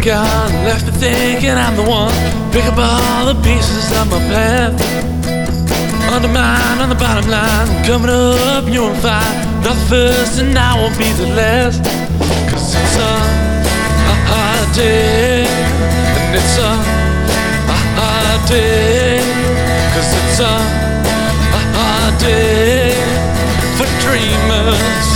gone, left me thinking I'm the one. Pick up all the pieces of my path. Undermine on the bottom line, coming up, you'll find not the first and I won't be the last. Cause it's a hard day, and it's a hard day. Cause it's a hard day for dreamers.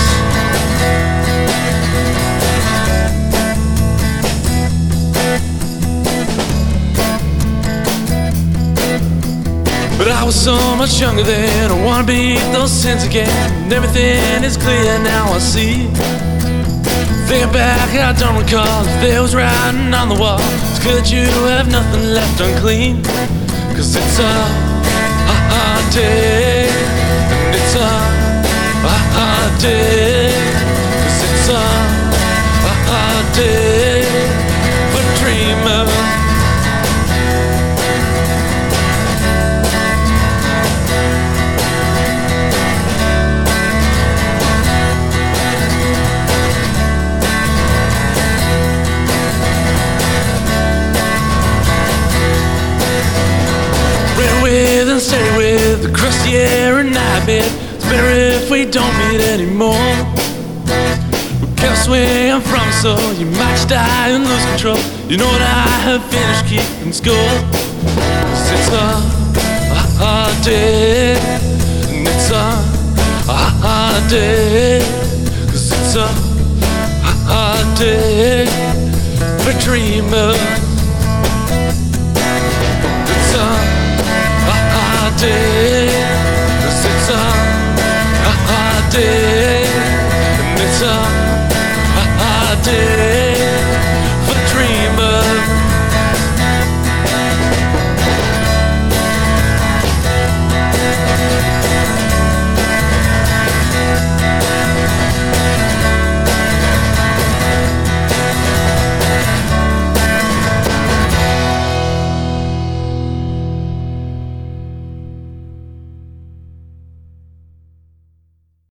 But I was so much younger then, I wanna beat those sins again. And everything is clear now I see. Thinking back, I don't recall if there was writing on the wall. Could you have nothing left unclean? Cause it's a hard day, and it's a hard day. Cause it's a hard day for dreamers. With and stay with the crusty air and night bed. It's better if we don't meet anymore. We can't swing from it, so you might just die and lose control. You know what, I have finished keeping score. Cause it's a hard day, and it's a hard day. Cause it's a hard day for dreamers.